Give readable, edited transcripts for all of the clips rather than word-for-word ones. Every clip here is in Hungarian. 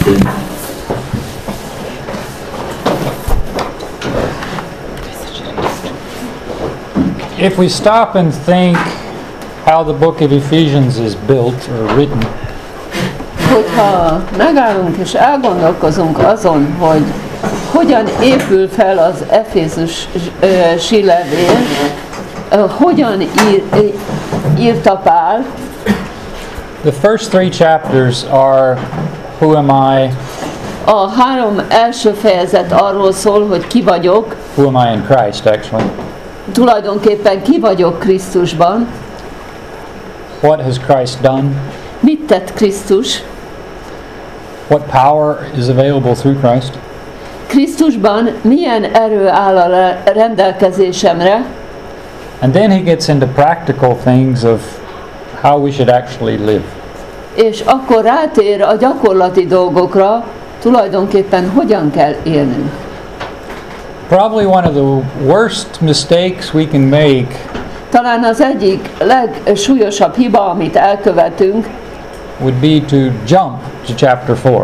If we stop and think how the book of Ephesians is built or written, hogyha megállunk és elgondolkozunk azon, hogy hogyan épül fel az Efézusi levél, hogyan írta Pál, the first 3 chapters are who am I, a 3 első fejezet arról szól, hogy ki vagyok, who am I in Christ actually, tulajdonképpen ki vagyok Krisztusban, what has Christ done, mit tett Krisztus, what power is available through Christ, Krisztusban milyen erő áll a rendelkezésemre, and then he gets into practical things of how we should actually live. és akkor rátér a gyakorlati dolgokra, tulajdonképpen hogyan kell élnünk. Probably one of the worst mistakes we can make Talán az egyik legsúlyosabb hiba, amit elkövetünk, would be to jump to chapter 4.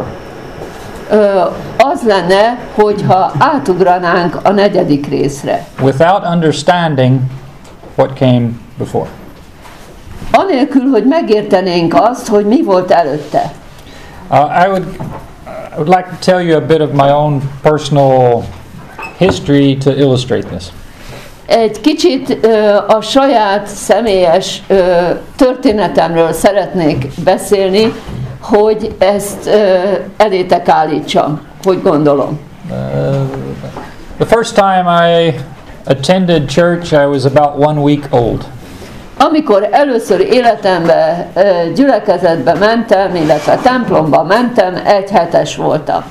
Az lenne, hogyha átugranánk a 4. részre. Without understanding what came before. Anélkül, hogy megértenénk azt, hogy mi volt előtte. I would like to tell you a bit of my own personal history to illustrate this. Egy kicsit a saját személyes történetemről szeretnék beszélni, hogy ezt elétek állítsam, hogy gondolom. The first time I attended church, I was about 1 week old. Amikor először életemben gyülekezetbe mentem, illetve templomba mentem, 1 hetes voltam.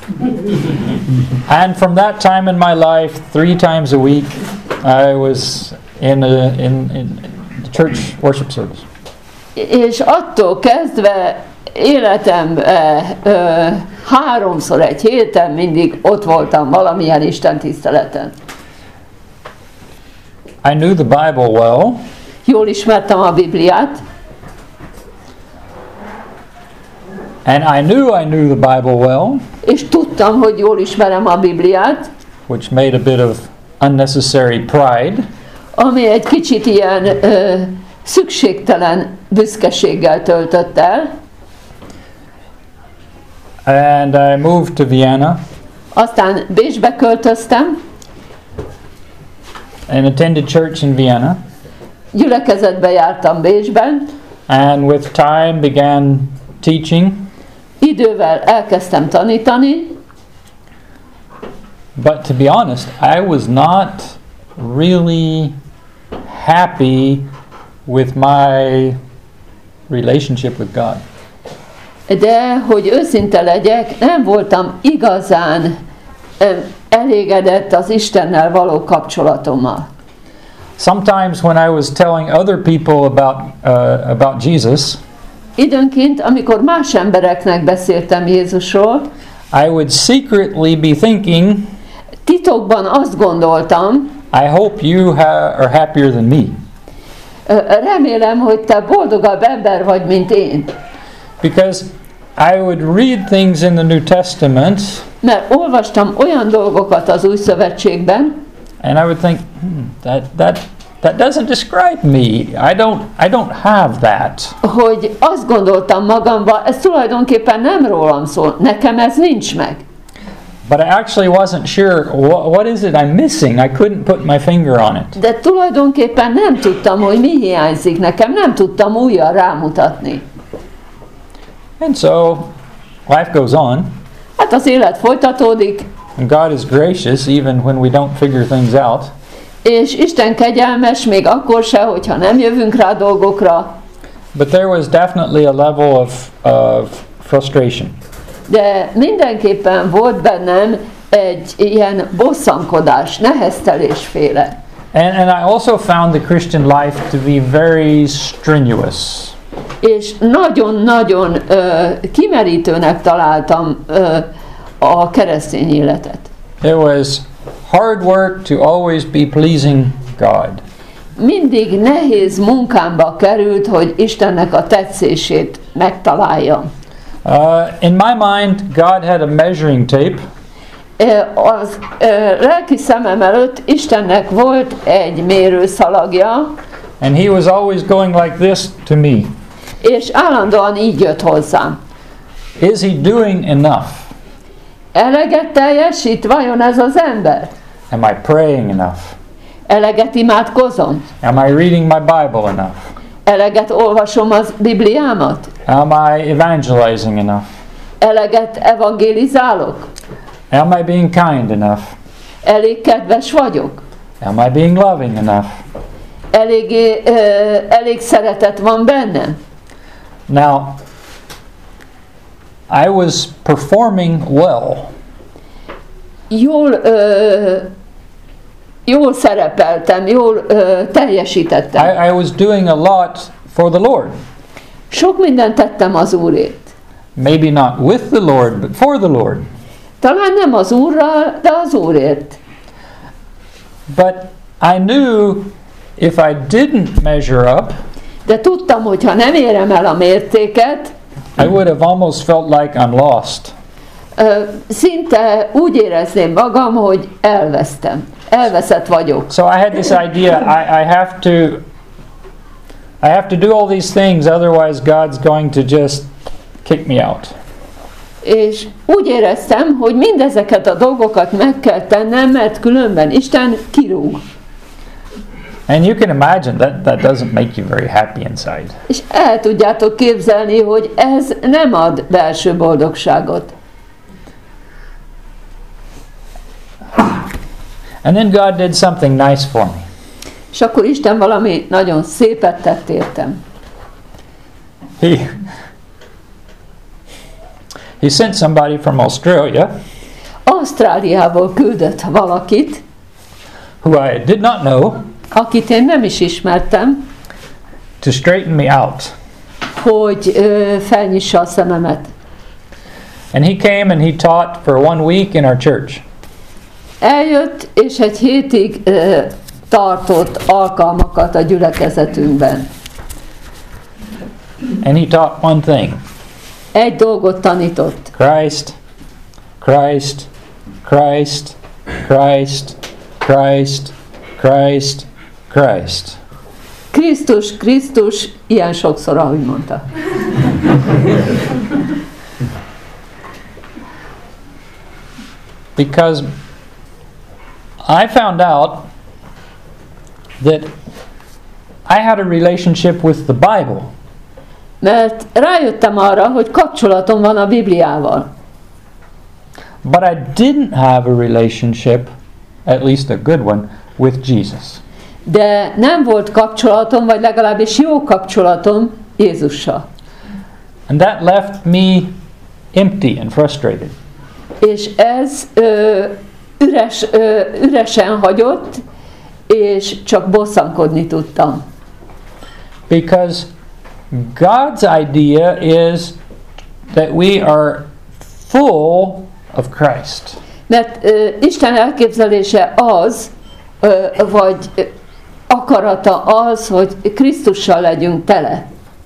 And from that time in my life, 3 times a week, I was in the church worship service. És attól kezdve életemben 3-szor egy héten mindig ott voltam valamilyen Isten tiszteleten. I knew the Bible well. Jól ismertem a Bibliát, And I knew the Bible well, és tudtam, hogy jól ismerem a Bibliát, which made a bit of unnecessary pride. ami egy kicsit ilyen szükségtelen büszkeséggel töltött el. And I moved to Vienna Aztán Bécsbe költöztem, and attended church in Vienna. gyülekezetbe jártam Bécsben, And with time began teaching. idővel elkezdtem tanítani, But to be honest, I was not really happy with my relationship with God. de hogy őszinte legyek, nem voltam igazán elégedett az Istennel való kapcsolatommal. Sometimes when I was telling other people about Jesus, Időnként, amikor más embereknek beszéltem Jézusról, I would secretly be thinking, titokban azt gondoltam, I hope you are happier than me. Remélem, hogy te boldogabb ember vagy, mint én. Because I would read things in the New Testament, Mert olvastam olyan dolgokat az Új Szövetségben, and I would think, that doesn't describe me. I don't have that. hogy azt gondoltam magamban, ez tulajdonképpen nem rólam szól, nekem ez nincs meg. But I actually wasn't sure, what is it I'm missing? I couldn't put my finger on it. De tulajdonképpen nem tudtam, hogy mi hiányzik nekem, nem tudtam újra rámutatni. And so, life goes on. Hát az élet folytatódik, And God is gracious even when we don't figure things out. és Isten kegyelmes még akkor se, hogyha nem jövünk rá dolgokra, But there was definitely a level of frustration. de mindenképpen volt bennem egy ilyen bosszankodás, neheztelésféle. And I also found the Christian life to be very strenuous. És nagyon-nagyon kimerítőnek találtam a keresztény életet. It was hard work to always be pleasing God. Mindig nehéz munkámba került, hogy Istennek a tetszését megtaláljam. In my mind, God had a measuring tape, Az lelki szemem előtt Istennek volt egy mérőszalagja, and He was always going like this to me. és állandóan így jött hozzám. Is He doing enough? Eleget teljesít vajon ez az ember? Am I praying enough? Eleget imádkozom? Am I reading my Bible enough? Eleget olvasom az Bibliámat? Am I evangelizing enough? Eleget evangélizálok? Am I being kind enough? Elég kedves vagyok? Am I being loving enough? Elég szeretet van bennem? Now, I was performing well. Jól szerepeltem, jól teljesítettem. I was doing a lot for the Lord. Sok mindent tettem az Úrért. Maybe not with the Lord, but for the Lord. Talán nem az Úrral, de az Úrért. But I knew if I didn't measure up, De tudtam, hogy ha nem érem el a mértéket, I would have almost felt like I'm lost. Szinte úgy érezném magam, hogy elvesztem. Elveszett vagyok. So I had this idea, I have to do all these things, otherwise God's going to just kick me out. És úgy éreztem, hogy mindezeket a dolgokat meg kell tennem, mert különben Isten kirúg. And you can imagine that doesn't make you very happy inside. És el tudjátok képzelni, hogy ez nem ad belső boldogságot. And then God did something nice for me. És akkor Isten valami nagyon szépet tett értem. He sent somebody from Australia Ausztráliából küldött valakit, who I did not know, akit én nem is ismertem, to straighten me out. hogy felnyissa a szememet. And he came and he taught for 1 week in our church. Eljött, és egy hétig tartott alkalmakat a gyülekezetünkben. And he taught one thing. Egy dolgot tanított. Christ, Christ, Christ, Christ, Christ, Christ, Christ. Krisztus, Krisztus, ilyen sokszor, ahogy mondta. Because I found out that I had a relationship with the Bible. Mert rájöttem arra, hogy kapcsolatom van a Bibliával. But I didn't have a relationship, at least a good one, with Jesus. De nem volt kapcsolatom, vagy legalábbis jó kapcsolatom Jézussal. And that left me empty and frustrated. És ez üresen hagyott, és csak bosszankodni tudtam. Because God's idea is that we are full of Christ. Mert Isten elképzelése az, vagy akarata az, hogy Krisztussal legyünk tele.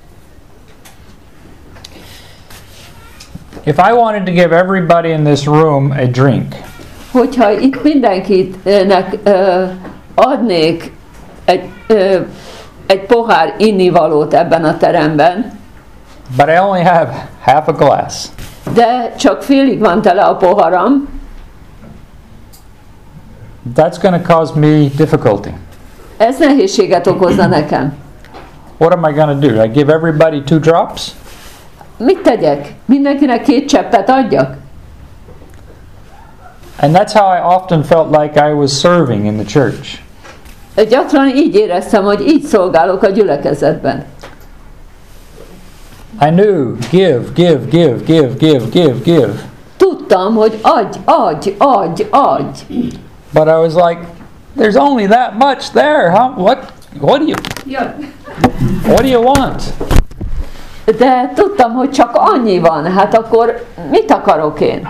If I wanted to give everybody in this room a drink, Hogyha itt mindenkinek adnék egy pohár innivalót ebben a teremben, but I only have half a glass, de csak félig van tele a poharam, that's going to cause me difficulty. ez nehézséget okozna nekem. What am I going to do? I give everybody 2 drops? Mit tegyek? Mindenkinek 2 cseppet adjak? And that's how I often felt like I was serving in the church. Gyakran így éreztem, hogy így szolgálok a gyülekezetben. I knew, give, give, give, give, give, give, give. Tudtam, hogy adj. But I was like, there's only that much there. What do you want? De tudtam, hogy csak annyi van, hát akkor mit akarok én?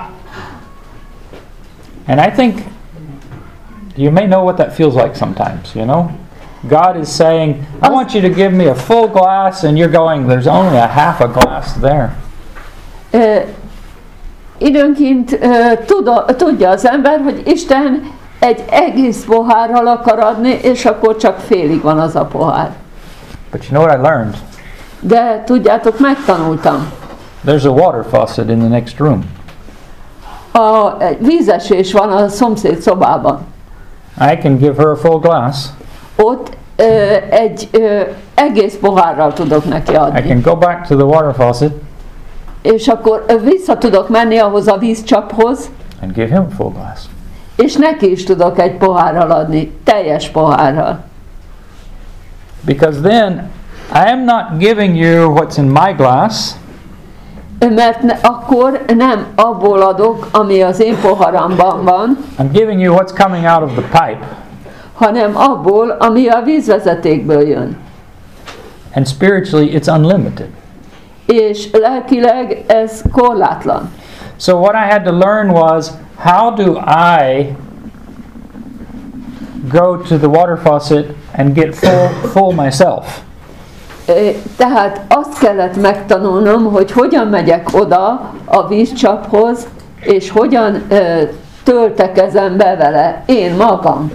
And I think you may know what that feels like sometimes, you know? God is saying, I want you to give me a full glass, and you're going, there's only a half a glass there. Időnként tudja az ember, hogy Isten egy egész pohárral akar adni, és akkor csak félig van az a pohár. But you know what I learned? De tudjátok, megtanultam. There's a water faucet in the next room. Egy vízesés van a szomszéd szobában. I can give her a full glass. Ott egy egész pohárral tudok neki I adni. can go back to the water faucet És akkor vissza tudok menni ahhoz a vízcsaphoz, and give him a full glass. és neki is tudok egy pohárral adni, teljes pohárral. Because then I am not giving you what's in my glass. Mert akkor nem abból adok, ami az én poharamban van, I'm giving you what's coming out of the pipe. hanem abból, ami a vízvezetékből jön. And spiritually, it's unlimited. És lelkileg ez korlátlan. So what I had to learn was, how do I go to the water faucet and get full myself? Tehát azt kellett megtanulnom, hogy hogyan megyek oda a vízcsaphoz, és hogyan töltekezem be vele én magam.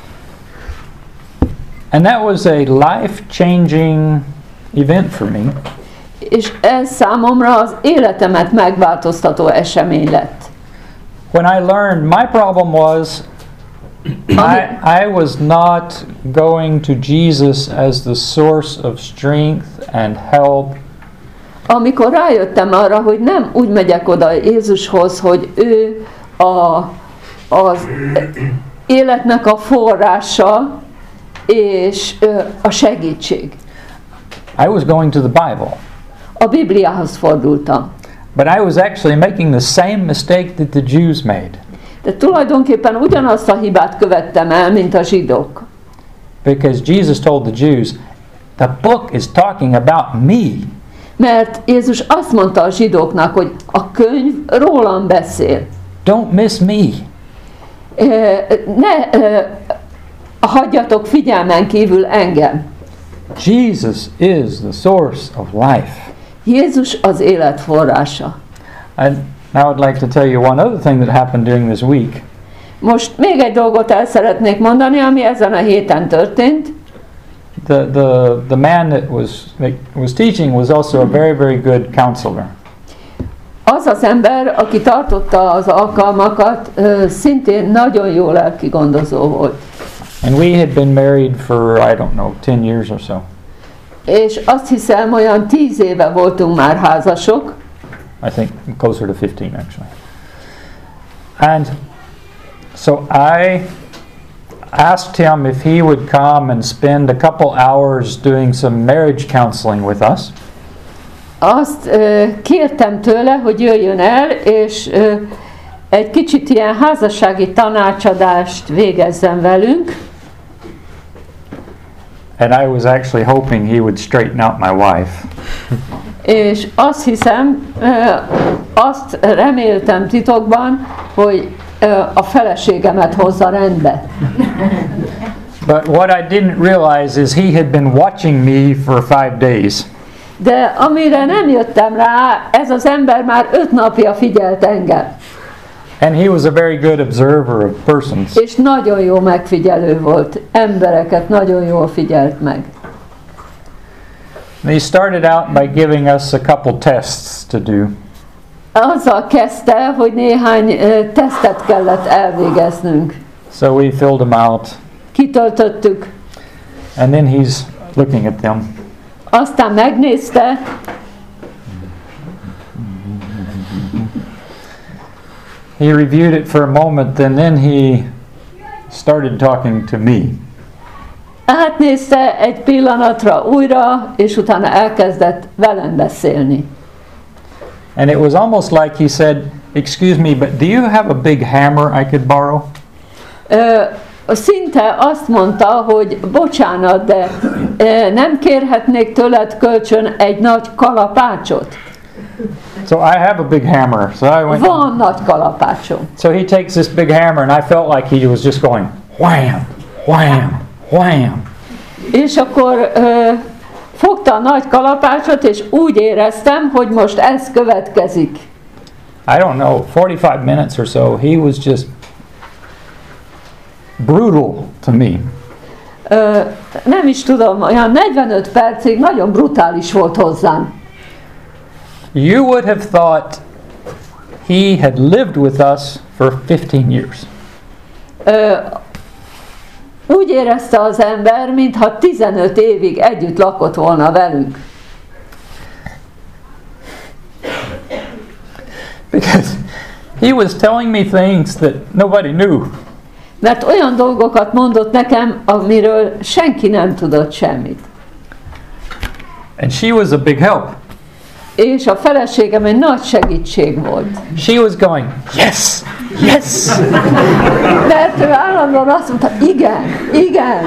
And that was a life-changing event for me. És ez számomra az életemet megváltoztató esemény lett. When I learned, my problem was I was not going to Jesus as the source of strength and help. Amikor rájöttem arra, hogy nem úgy megyek oda Jézushoz, hogy ő az életnek a forrása és a segítség. I was going to the Bible. A Bibliához fordultam. But I was actually making the same mistake that the Jews made. De tulajdonképpen ugyanazt a hibát követtem el, mint a zsidók. Because Jesus told the Jews, the book is talking about me. Mert Jézus azt mondta a zsidóknak, hogy a könyv rólam beszél. Don't miss me. Hagyjatok figyelmen kívül engem. Jesus is the source of life. Jézus az élet forrása. And now I'd like to tell you one other thing that happened during this week. Most még egy dolgot el szeretnék mondani, ami ezen a héten történt. The man that was teaching was also a very, very good counselor. Az az ember, aki tartotta az alkalmakat, szintén nagyon jó lelki gondozó volt. And we had been married for, I don't know, 10 years or so. És azt hiszem, olyan 10 éve voltunk már házasok. I think closer to 15 actually. And so I asked him if he would come and spend a couple hours doing some marriage counseling with us. Azt kértem tőle, hogy jöjjön el, és egy kicsit ilyen házassági tanácsadást végezzen velünk. And I was actually hoping he would straighten out my wife. És azt hiszem, azt reméltem titokban, hogy a feleségemet hozza rendbe. But what I didn't realize is he had been watching me for 5 days. De amire nem jöttem rá, ez az ember már 5 napja figyelt engem. And he was a very good observer of persons. És nagyon jó megfigyelő volt. Embereket nagyon jól figyelt meg. And he started out by giving us a couple tests to do. Azzal kezdte, hogy néhány tesztet kellett elvégeznünk. So we filled them out. Kitöltöttük. And then he's looking at them. Aztán megnézte. He reviewed it for a moment and then he started talking to me. Átnézte egy pillanatra újra, és utána elkezdett velem beszélni. And it was almost like he said, "Excuse me, but do you have a big hammer I could borrow?" Szinte azt mondta, hogy bocsánat, de nem kérhetnék tőled kölcsön egy nagy kalapácsot? So I have a big hammer. So I went. Van nagy kalapácsom. So he takes this big hammer and I felt like he was just going wham, wham, wham. És akkor fogta a nagy kalapácsot, és úgy éreztem, hogy most ez következik. I don't know, 45 minutes or so, he was just brutal to me. Nem is tudom, olyan 45 percig nagyon brutális volt hozzám. You would have thought he had lived with us for 15 years. Úgy érezte az ember, mintha 15 évig együtt lakott volna velünk. Because he was telling me things that nobody knew. Mert olyan dolgokat mondott nekem, amiről senki nem tudott semmit. And she was a big help. És a feleségem egy nagy segítség volt. She was going, yes, yes. Mert ő állandóan azt mondta, igen, igen.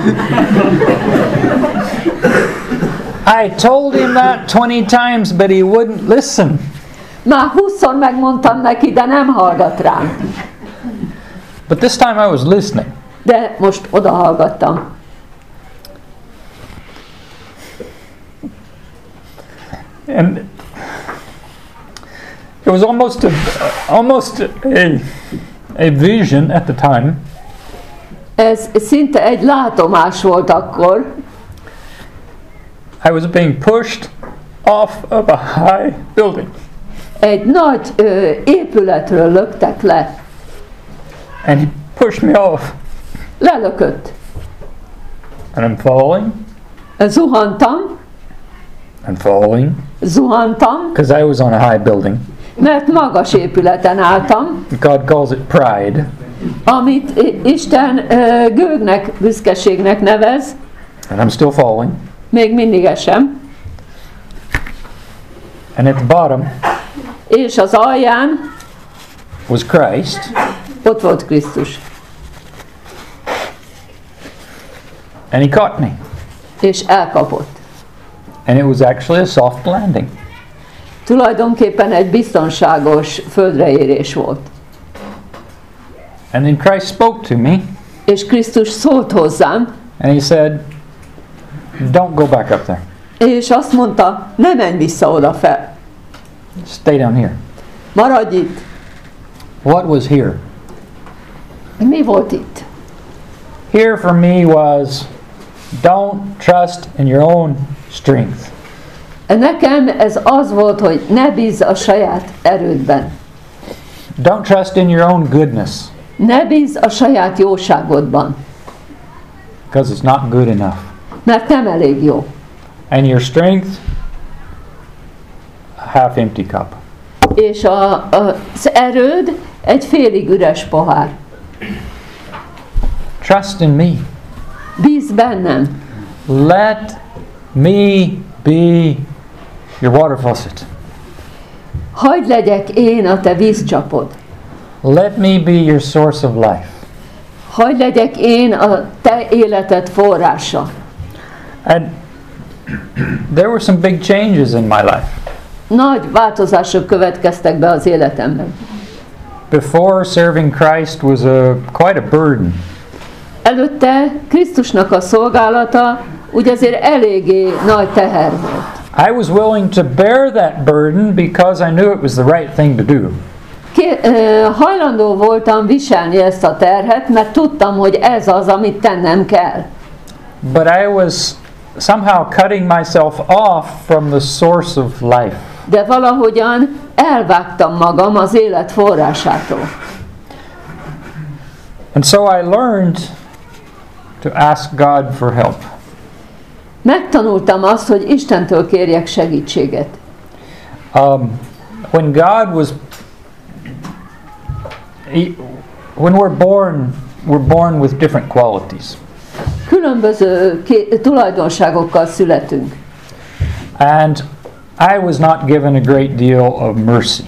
I told him that 20 times, but he wouldn't listen. Már 20-szor megmondtam neki, de nem hallgat rám. But this time I was listening. De most odahallgattam. And it was almost a vision at the time. Ez szinte egy látomás volt akkor. I was being pushed off of a high building. Egy nagy épületről löktek le. And he pushed me off. Lelökött. And I'm falling. Zuhantam. And falling. Zuhantam. Because I was on a high building. Mert magas épületen álltam. God calls it pride. Amit Isten gőgnek, büszkeségnek nevez. And I'm still falling. Még mindig esem. And at the bottom És az alján was Christ. ott volt Krisztus. And he caught me. És elkapott. And it was actually a soft landing. Tulajdonképpen egy biztonságos földreérés volt. And then Christ spoke to me. És Krisztus szólt hozzám. And he said, don't go back up there. És azt mondta, ne menj vissza oda fel. Stay down here. Maradj itt. What was here? Mi volt itt? Here for me was, don't trust in your own strength. Nekem ez az volt, hogy ne bízz a saját erődben. Don't trust in your own goodness. Ne bízz a saját jóságodban. Because it's not good enough. Mert nem elég jó. And your strength, a half empty cup. És az erőd egy félig üres pohár. Trust in me. Bízz bennem. Let me be your water faucet. Hagyd legyek én a te vízcsapod. Let me be your source of life. Hagyd legyek én a te életed forrása. And there were some big changes in my life. Nagy változások következtek be az életemben. Before, serving Christ was quite a burden. Előtte Krisztusnak a szolgálata úgy azért eléggé nagy teher volt. I was willing to bear that burden because I knew it was the right thing to do. Hajlandó voltam viselni ezt a terhet, mert tudtam, hogy ez az, amit tennem kell. But I was somehow cutting myself off from the source of life. De valahogyan elvágtam magam az élet forrásától. And so I learned to ask God for help. Megtanultam azt, hogy Istentől kérjek segítséget. When God was, when we're born with different qualities. Különböző tulajdonságokkal születünk. And I was not given a great deal of mercy.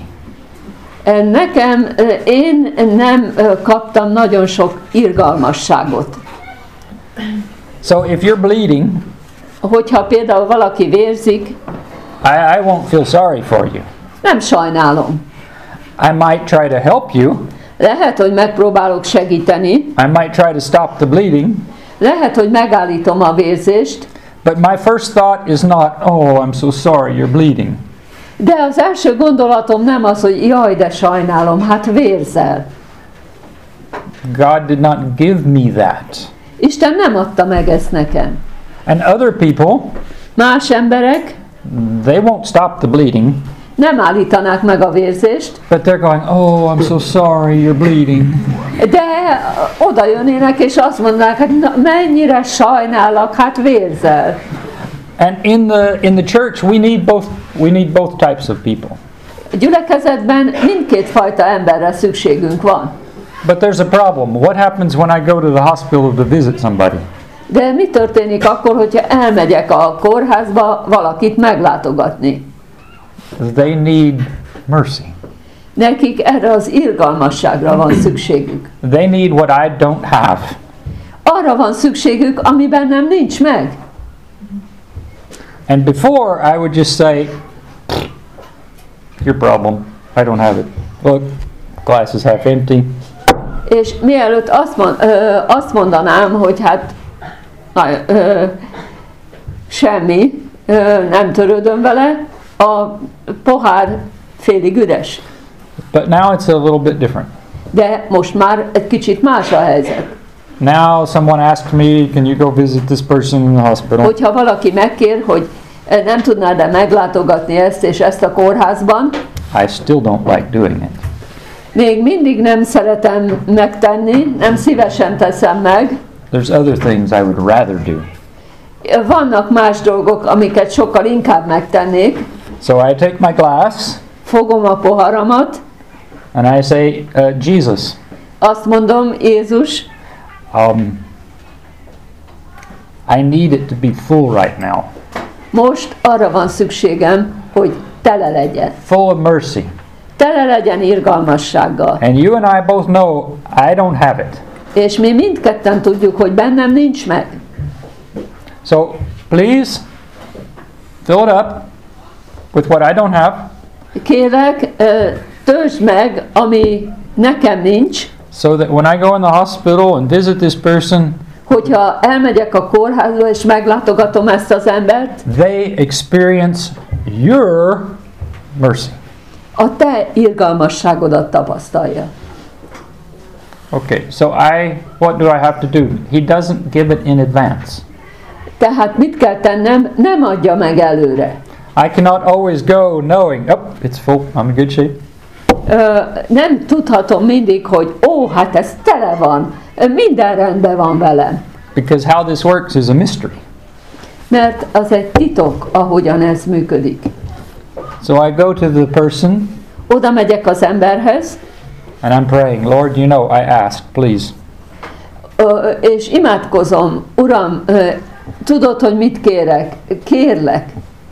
Én nem kaptam nagyon sok irgalmasságot. So if you're bleeding, hogyha például valaki vérzik, I won't feel sorry for you. nem sajnálom. I might try to help you. Lehet, hogy megpróbálok segíteni. I might try to stop the bleeding. Lehet, hogy megállítom a vérzést. But my first thought is not, oh, I'm so sorry, you're bleeding. De az első gondolatom nem az, hogy jaj, de sajnálom, hát vérzel. God did not give me that. Isten nem adta meg ezt nekem. And other people, Más emberek they won't stop the bleeding, nem állítanák meg a vérzést, but they're going, oh, I'm so sorry, you're bleeding. de oda jönnének és azt mondanák, hát na, mennyire sajnálok, hát vérzel. And in the church, we need both types of people. A gyülekezetben mindkét fajta emberre szükségünk van. But there's a problem. What happens when I go to the hospital to visit somebody? De mi történik akkor, hogyha elmegyek a kórházba valakit meglátogatni? They need mercy. Nekik erre az irgalmasságra van szükségük. They need what I don't have. Arra van szükségük, ami bennem nincs meg. And before, I would just say, your problem. I don't have it. Look, glass is half empty. És mielőtt azt mondanám, hogy hát semmi, nem törődöm vele, a pohár félig üres. But now it's a little bit different. De most már egy kicsit más a helyzet. Now someone asks me, can you go visit this person in the hospital? Hogyha valaki megkér, hogy nem tudnád-e meglátogatni ezt és ezt a kórházban, I still don't like doing it. még mindig nem szeretem megtenni, nem szívesen teszem meg. There's other things I would rather do. Vannak más dolgok, amiket sokkal inkább megtennék. So I take my glass Fogom a poharamat, and I say, Jesus, azt mondom, Jézus, I need it to be full right now. most arra van szükségem, hogy tele legyen. Full of mercy. Tele legyen irgalmassággal. And you and I both know I don't have it. És mi mindketten tudjuk, hogy bennem nincs meg. So please fill it up with what I don't have, Kérlek, töltsd meg, ami nekem nincs, so that when I go in the hospital and visit this person, hogyha elmegyek a kórházba és meglátogatom ezt az embert, they experience your mercy. a te irgalmasságodat tapasztalja. Okay, so what do I have to do? He doesn't give it in advance. Tehát mit kell tennem? Nem adja meg előre. I cannot always go knowing, oh, it's full, I'm in good shape. Nem tudhatom mindig, hogy hát ez tele van, minden rendben van velem. Because how this works is a mystery. Mert az egy titok, ahogyan ez működik. So I go to the person Oda megyek az emberhez, and I'm praying, Lord, you know, I asked, please. És imádkozom, Uram, tudod, hogy mit kérek? Kérlek.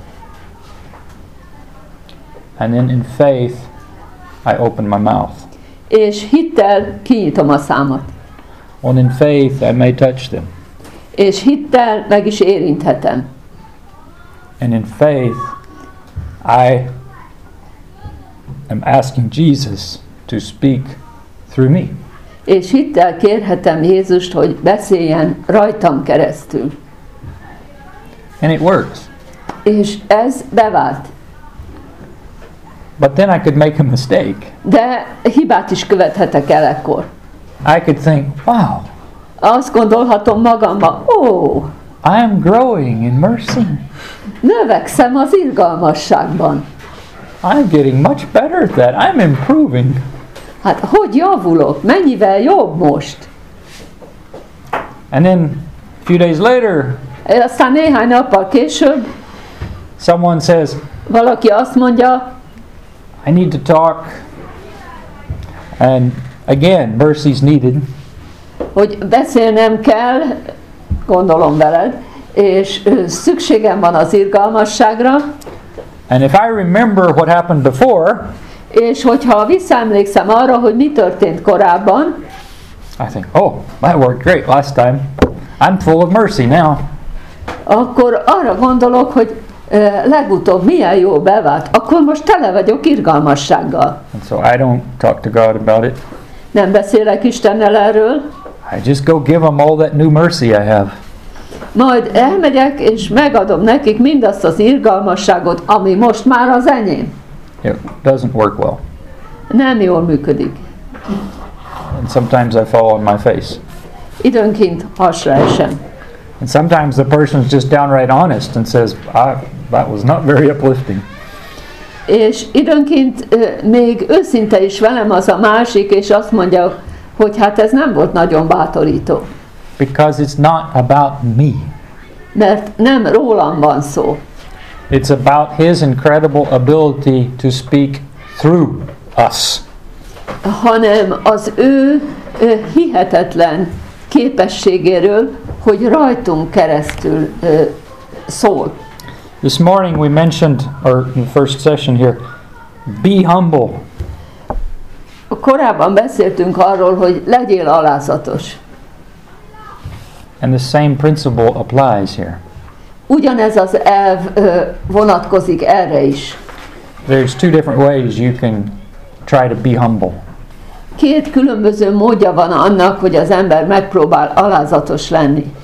And then in faith, I open my mouth. És hittel kinyitom a számat. And in faith, I may touch them. És hittel meg is érinthetem. And in faith, I am asking Jesus to speak through me. És hittel kérhetem Jézust, hogy beszéljen rajtam keresztül. And it works. És ez bevált. But then I could make a mistake. De hibát is követhetek el ekkor. I could think, wow, Azt gondolhatom magamba, I am growing in mercy. növekszem az irgalmasságban. I'm getting much better at that. I'm improving. Hát hogy javulok? Mennyivel jobb most? And then a few days later, Aztán néhány nappal később someone says, valaki azt mondja, I need to talk. And again, mercy's needed. hogy beszélnem kell, gondolom veled, és szükségem van az irgalmasságra, And if I remember what happened before, és hogyha visszaemlékszem arra, hogy mi történt korábban, I think, oh, that worked great last time. I'm full of mercy now. akkor arra gondolok, hogy legutóbb milyen jó bevált, akkor most tele vagyok irgalmassággal. And so I don't talk to God about it. Nem beszélek Istennel erről, I just go give him all that new mercy I have. majd elmegyek és megadom nekik mindazt az irgalmasságot, ami most már az enyém. It doesn't work well. Nem jól működik. And sometimes I fall on my face. Időnként hasra esem. And sometimes the person's just downright honest and says, that was not very uplifting. És időnként még őszinte is velem az a másik, és azt mondja, hogy hát ez nem volt nagyon bátorító. Because it's not about me. Mert nem rólam van szó. It's about His incredible ability to speak through us. Hanem az ő hihetetlen képességéről, hogy rajtunk keresztül szól. This morning we mentioned, or in the first session here, be humble. Korábban beszéltünk arról, hogy legyél alázatos. And the same principle applies here. Ugyanez az elv vonatkozik erre is. There's two different ways you can try to be humble. Két különböző módja van annak, hogy az ember megpróbál alázatos lenni.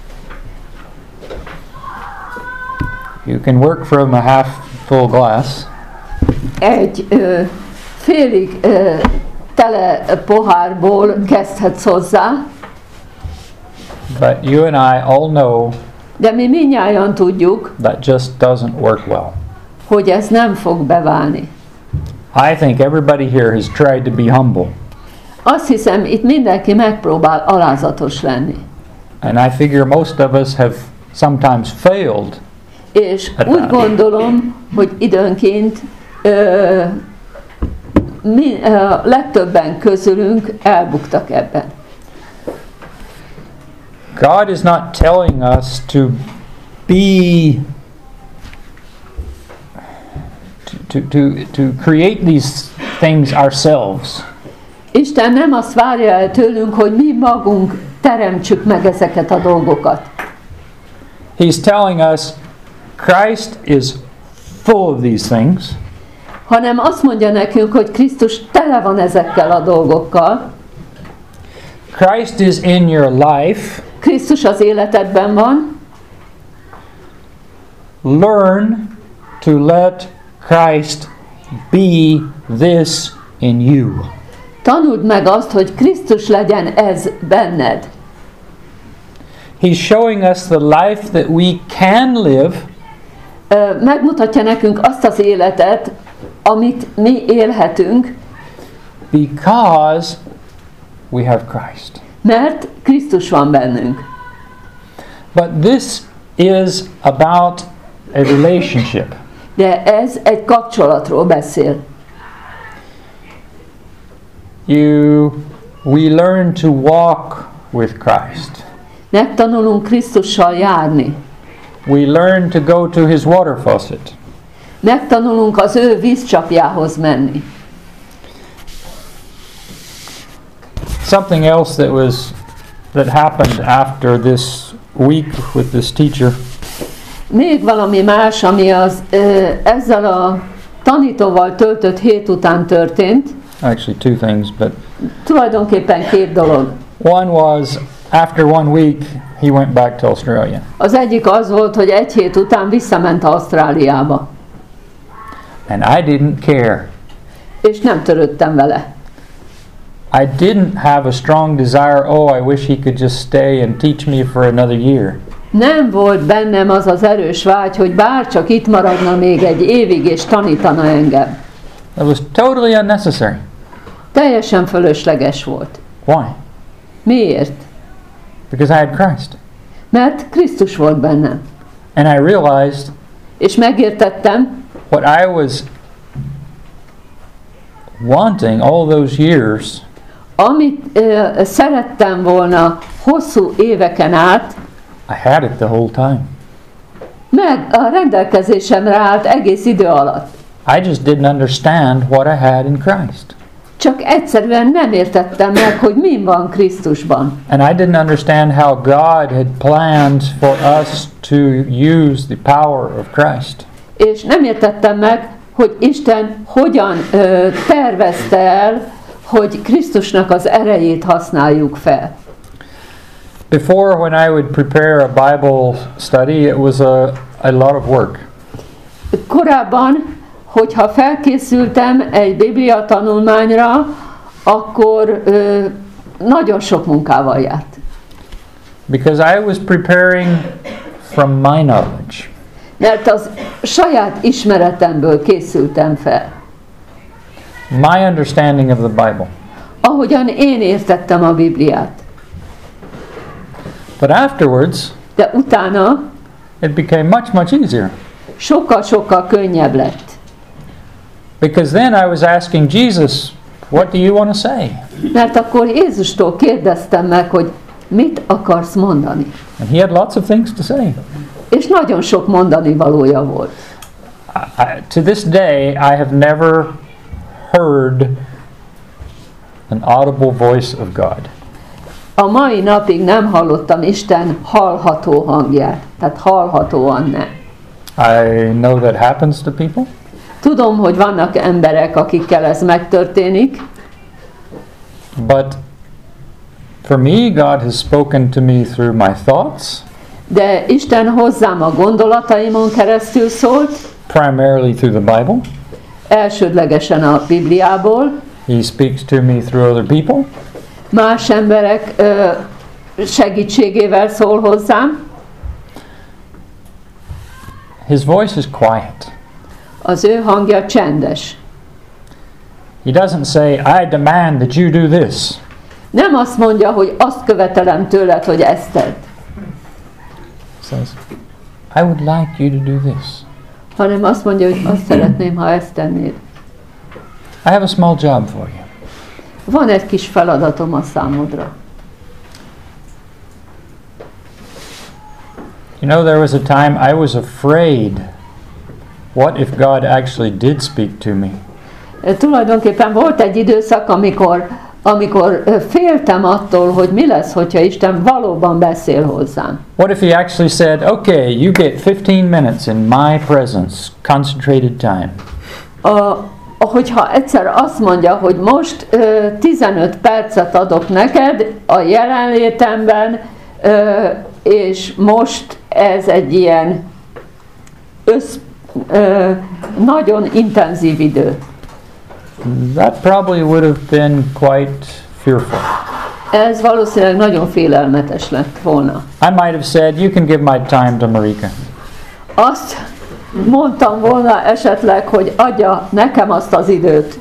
You can work from a half full glass. Egy félig tele pohárból kezdhetsz hozzá. But you and I all know De mi mindnyájan tudjuk, that just doesn't work well. hogy ez nem fog beválni. I think everybody here has tried to be humble. Azt hiszem, itt mindenki megpróbál alázatos lenni. And I figure most of us have sometimes failed. És úgy gondolom, hogy időnként legtöbben közülünk elbuktak ebben. God is not telling us to be to create these things ourselves. Isten nem azt várja el tőlünk, hogy mi magunk teremtsük meg ezeket a dolgokat. He's telling us Christ is full of these things. Hanem azt mondja nekünk, hogy Krisztus tele van ezekkel a dolgokkal. Christ is in your life. Krisztus az életedben van. Learn to let Christ be this in you. Tanuld meg azt, hogy Krisztus legyen ez benned. He's showing us the life that we can live. Megmutatja nekünk azt az életet, amit mi élhetünk. Because we have Christ. Mert Krisztus van bennünk. But this is about a relationship. De ez egy kapcsolatról beszél. We learn to walk with Christ. Megtanulunk Krisztussal járni. We learn to go to His water faucet. Megtanulunk az ő vízcsapjához menni. Something else that happened after this week with this teacher. Még valami más, ami ezzel a tanítóval töltött hét után történt. Actually, two things, but Tulajdonképpen két dolog. one was after 1 week he went back to Australia. Az egyik az volt, hogy egy hét után visszament Ausztráliába. And I didn't care. És nem törődtem vele. I didn't have a strong desire, I wish he could just stay and teach me for another year. Nem volt bennem az az erős vágy, hogy bárcsak itt maradna még egy évig és tanítana engem. That was totally unnecessary. Teljesen fölösleges volt. Why? Miért? Because I had Christ. Mert Krisztus volt bennem. And I realized És megértettem, what I was wanting all those years, amit szerettem volna hosszú éveken át, I had it the whole time. meg a rendelkezésemre állt egész idő alatt. I just didn't understand what I had in Christ. Csak egyszerűen nem értettem meg, hogy mi van Krisztusban. And I didn't understand how God had planned for us to use the power of Christ. És nem értettem meg, hogy Isten hogyan tervezte el, hogy Krisztusnak az erejét használjuk fel. Before, when I would prepare a Bible study, it was a lot of work. Korábban, hogyha felkészültem egy Biblia tanulmányra, akkor nagyon sok munkával járt. Because I was preparing from my knowledge. Mert az saját ismeretemből készültem fel. My understanding of the Bible. Ahogyan én értettem a Bibliát. But afterwards, De utána it became much easier. sokkal könnyebb lett. Because then I was asking Jesus, what do you want to say? Mert akkor Jézustól kérdeztem meg, hogy mit akarsz mondani. And he had lots of things to say. És nagyon sok mondani valója volt. To this day, I have never heard an audible voice of God. A mai napig nem hallottam Isten hallható hangját. Tehát hallhatóan nem. I know that happens to people. Tudom, hogy vannak emberek, akikkel ez megtörténik, But for me, God has spoken to me through my thoughts, de Isten hozzám a gondolataimon keresztül szólt, primarily through the Bible. elsődlegesen a Bibliából, He speaks to me through other people. más emberek segítségével szól hozzám. His voice is quiet. Az ő hangja csendes. He doesn't say, I demand that you do this. Nem azt mondja, hogy azt követelem tőled, hogy ezt tedd, He says, I would like you to do this. hanem azt mondja, hogy azt szeretném, ha ezt tennéd. I have a small job for you. Van egy kis feladatom a számodra. You know, there was a time I was afraid. What if God actually did speak to me? Tulajdonképpen volt egy időszak, amikor féltem attól, hogy mi lesz, hogyha Isten valóban beszél hozzám. What if he actually said, okay, you get 15 minutes in my presence, concentrated time. Hogyha egyszer azt mondja, hogy most 15 percet adok neked a jelenlétemben, és most ez egy ilyen nagyon intenzív idő. That probably would have been quite fearful. Ez valószínűleg nagyon félelmetes lett volna. I might have said, you can give my time to Marika. Azt mondtam volna esetleg, hogy adja nekem azt az időt.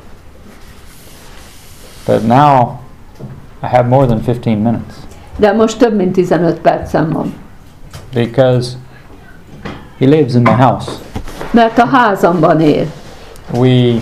But now I have more than 15 minutes. De most több mint 15 percem van. Because he lives in my house. Mert a házamban él. We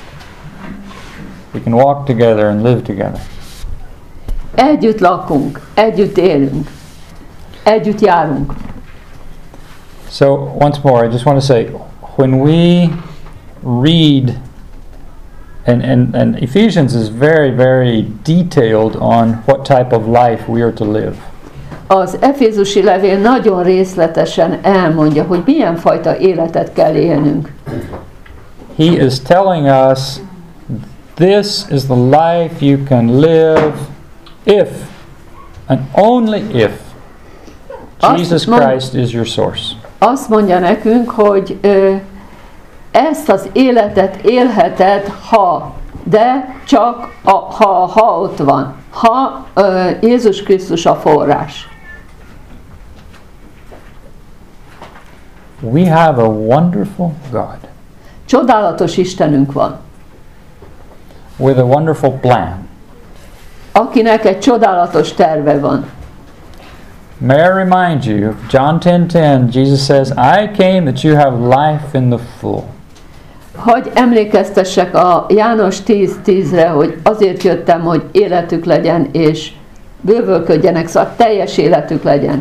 can walk together and live together. Együtt lakunk, együtt élünk, együtt járunk. So once more, I just want to say, when we read, and Ephesians is very detailed on what type of life we are to live. Az Efézusi levél nagyon részletesen elmondja, hogy milyen fajta életet kell élnünk. He is telling us, this is the life you can live if, and only if, Jesus Christ is your source. Azt mondja nekünk, hogy ezt az életet élheted, de csak ha ott van. Ha Jézus Krisztus a forrás. We have a wonderful God. Csodálatos Istenünk van. With a wonderful plan. Akinek egy csodálatos terve van. May I remind you, John 10:10, Jesus says, I came that you have life in the full. Hogy emlékeztessek a János 10:10-re, hogy azért jöttem, hogy életük legyen, és bővölködjenek, szóval teljes életük legyen.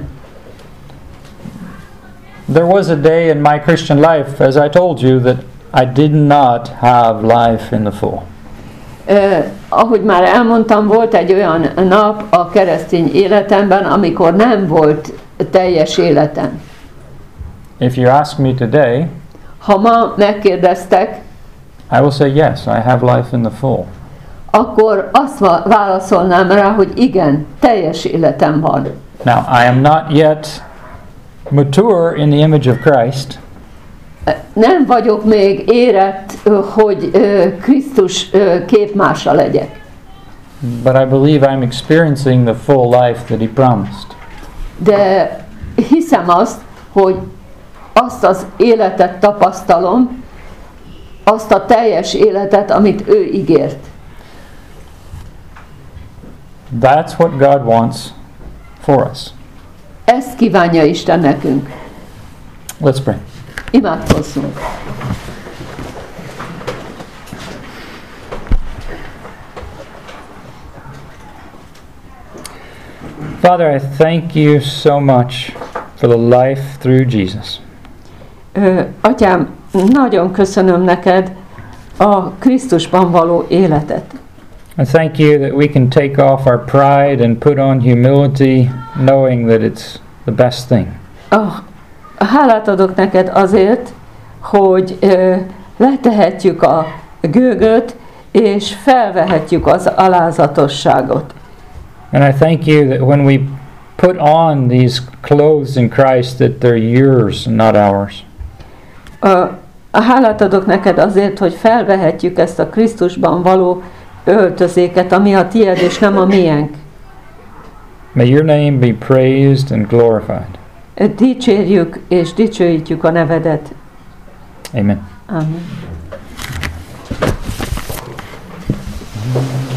There was a day in my Christian life, as I told you, that I did not have life in the full. Ahogy már elmondtam, volt egy olyan nap a keresztény életemben, amikor nem volt teljes életem. If you ask me today, ha ma megkérdeztek, I will say yes, I have life in the full. akkor azt válaszolnám rá, hogy igen, teljes életem van. Now, I am not yet mature in the image of Christ, Nem vagyok még érett, hogy Krisztus képmása legyek. but I believe I'm experiencing the full life that He promised. De hiszem azt, hogy azt az életet tapasztalom, azt a teljes életet, amit ő ígért. That's what God wants for us. Ezt kívánja Isten nekünk. Let's pray. Imádkozzunk. Father, I thank you so much for the life through Jesus. Atyám, nagyon köszönöm neked a Krisztusban való életet. I thank you that we can take off our pride and put on humility, knowing that it's the best thing. Hálát adok neked azért, hogy letehetjük a gőgöt, és felvehetjük az alázatosságot. And I thank you that when we put on these clothes in Christ, that they're yours and not ours. Hálát adok neked azért, hogy felvehetjük ezt a Krisztusban való öltözéket, ami a tied és nem a miénk. May your name be praised and glorified. Dicsérjük és dicsőítjük a nevedet. Amen. Amen.